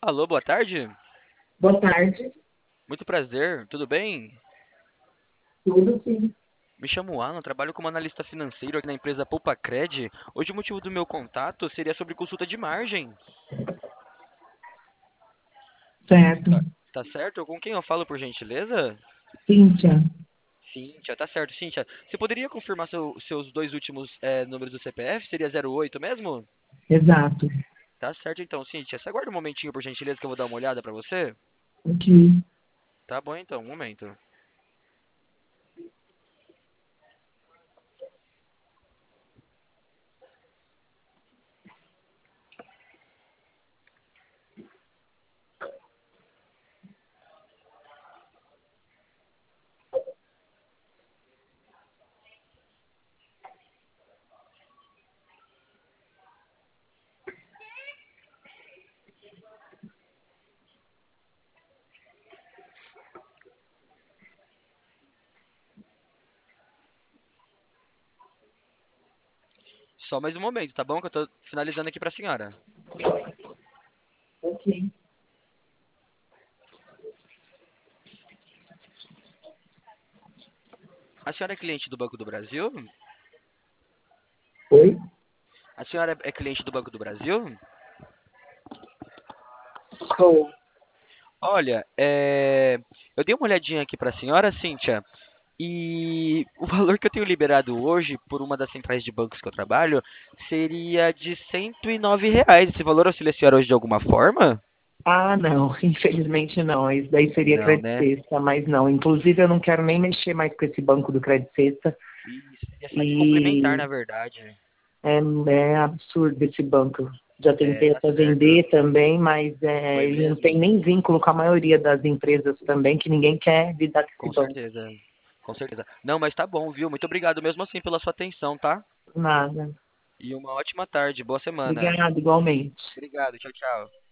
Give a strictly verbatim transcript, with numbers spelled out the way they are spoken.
Alô, boa tarde. Boa tarde, Muito prazer, tudo bem? tudo sim. Me chamo Alan, trabalho como analista financeiro aqui na empresa PoupaCred. Hoje o motivo do meu contato seria sobre consulta de margem. Certo. Tá, tá certo? Com quem eu falo, por gentileza? Cíntia, Cíntia, tá certo, Cíntia. Você poderia confirmar seu- seus dois últimos eh, números do C P F? Seria zero oito mesmo? exato. Tá certo então, Cíntia. Você aguarda um momentinho, por gentileza, que eu vou dar uma olhada pra você? Aqui. Tá bom então, um momento. Só mais um momento, tá bom? Que eu tô finalizando aqui pra senhora. Ok. A senhora é cliente do Banco do Brasil? Oi? A senhora é cliente do Banco do Brasil? Sou. Olha, é, eu dei uma olhadinha aqui para a senhora, Cíntia, e o valor que eu tenho liberado hoje por uma das centrais de bancos que eu trabalho seria de cento e nove reais. Esse valor auxilia a senhora hoje de alguma forma? Ah, não, infelizmente não. Isso daí seria Não, Credit né? Sexta, mas não. Inclusive, eu não quero nem mexer mais com esse banco do Credit Sexta. Isso seria saque complementar, E na verdade. é, é absurdo esse banco. Já É, tentei tá até certo. vender também, mas é, Foi ele não tem mesmo. nem vínculo com a maioria das empresas também, que ninguém quer lidar com esse Com banco. certeza. Com certeza. Não, mas tá bom, viu? Muito obrigado mesmo assim pela sua atenção, tá? Nada. E uma ótima tarde, boa semana. Obrigada, igualmente. Obrigado, tchau, tchau.